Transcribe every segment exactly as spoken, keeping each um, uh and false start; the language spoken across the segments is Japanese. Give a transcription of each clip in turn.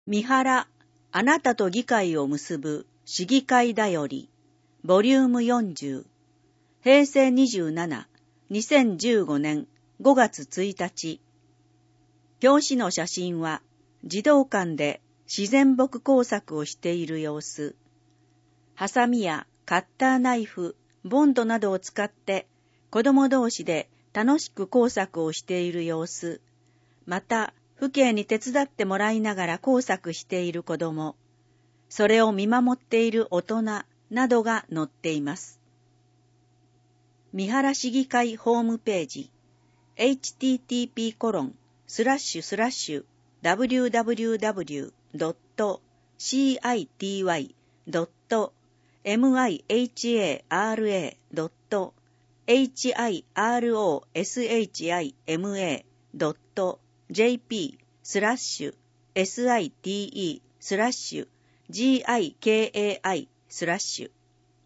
三原、あなたと議会を結ぶ市議会だより、ボリュームよんじゅう、平成にじゅうなな、にせんじゅうごねんごがつついたち。表紙の写真は、児童館で自然木工作をしている様子。ハサミやカッターナイフ、ボンドなどを使って子供同士で楽しく工作をしている様子。また、父兄に手伝ってもらいながら工作している子供。それを見守っている大人などが載っています。三原市議会ホームページ エイチティーティーピーコロンスラッシュスラッシュダブリューダブリューダブリュードットシーアイティーワイドットエムアイエイチエーアールエードットエイチアイアールオーエスエイチアイエムエードットジェーピースラッシュエスアイティーイースラッシュジーアイケーエーアイスラッシュ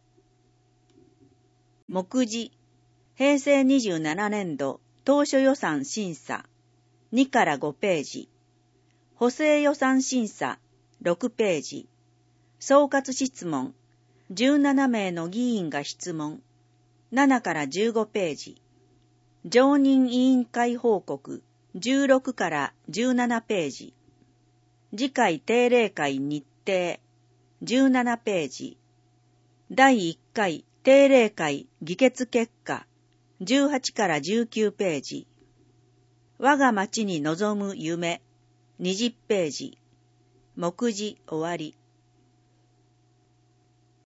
目次平成にじゅうななねんど当初予算審査にからごページ、補正予算審査ろくページ、総括質問じゅうななめいの議員が質問ななからじゅうごページ、常任委員会報告じゅうろくからじゅうななページ、次回定例会日程じゅうななページ、だいいっかい定例会議決結果じゅうはちからじゅうきゅうページ、我が町に望む夢にじゅっページ、目次終わり。